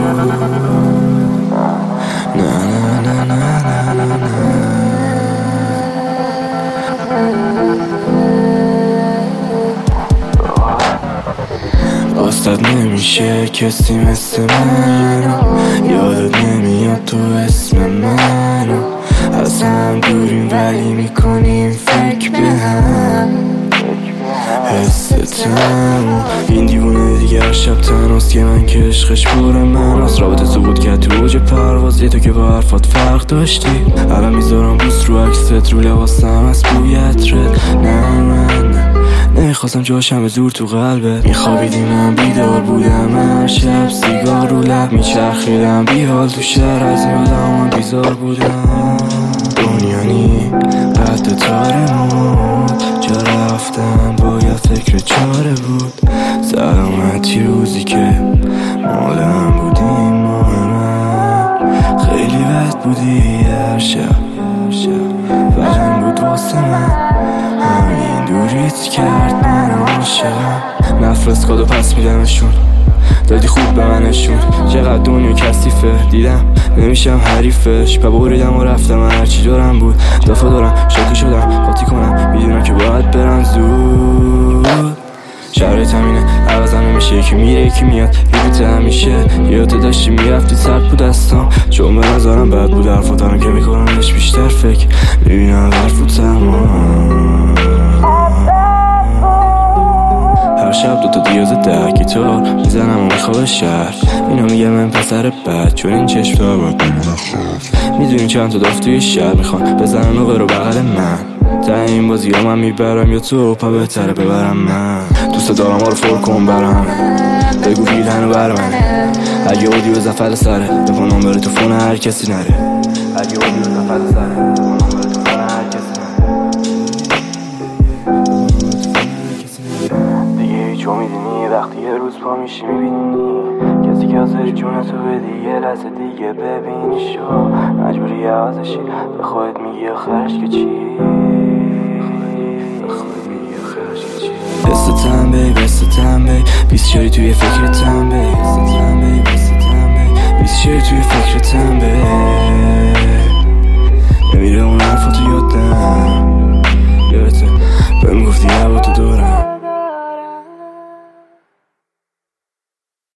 باستد نمیشه کسی مثل منو، یادت نمیاد تو اسم منو، از هم دوریم ولی میکنیم فکر به هم. حستمو این دیوونه دیگه هر شب تنهاست که من که عشقش پر من از رابطه تو بود که تو اوج پروازی تو که با حرفات فرق داشتی. الان میذارم بوست رو عکست رو لباسم از بوی عطرت. نه من نمیخواستم جاشم به زور تو قلبت. میخوابیدی من بیدار بودم، هر شب سیگار رو لب میچرخیدم، بیحال تو شهر از یادم بیزار بودم. دنیا نی قد تارمون جا رفتم باید فکر چاره بود. سلامتی روزی که مالم بودیم مهمه، خیلی بد بودی هر شب فرم بود واسه من، همین دوریت کرد من عاشقم. نفرست کادو پس میدمشون، دادی خوب به منشون. چقدر دنیا کثیفه دیدم نمیشم حریفش، پا بریدم و رفتم هرچی دارم بود. دفعه دارم شاکی شدم قاطی کنم، میدونم که باید برم زود. شرایط همینه عوضم نمیشه، یکی میره یکی میاد ریپیت همیشه. یادت داشتی میرفتی سرد بود دستام، چون به نظرم بد بود حرفات دارم که میکنمش بیشتر فکر میبینم حرفو تمام. هر شب دوتا دیوز 10 گیتار میزنم و میخواب شهر، اینا میگه من پسر بد چون این چشم دار باید میدونی چند تا داف توی شهر میخوان بزنن و برو بغل من. تا این بازی ها من میبرم یا تو پا بهتره ببرم من. دوست دارم ها رو فور کن برم بگو ویدن و بر من. اگه بودی به زفل سره بکنم بره تو فون هر کسی نره. اگه بودی به زفل سره بکنم بره تو فون هر کسی نره. دیگه هیچ امیدی نی وقتی یه روز پا میشی میبینی کسی که حاضری جونتو بدی یه لحظه دیگه ببینی شو مجبوری عوضشی. به خودت میگی آخرش که چی؟ بستم بی بستم بی بیست شاری توی فکرتم بی بستم بی بستم بی بیست شاری توی فکرتم بی نمیره اون حرفاتو یادم یادته بهم گفتی هوا تو دورم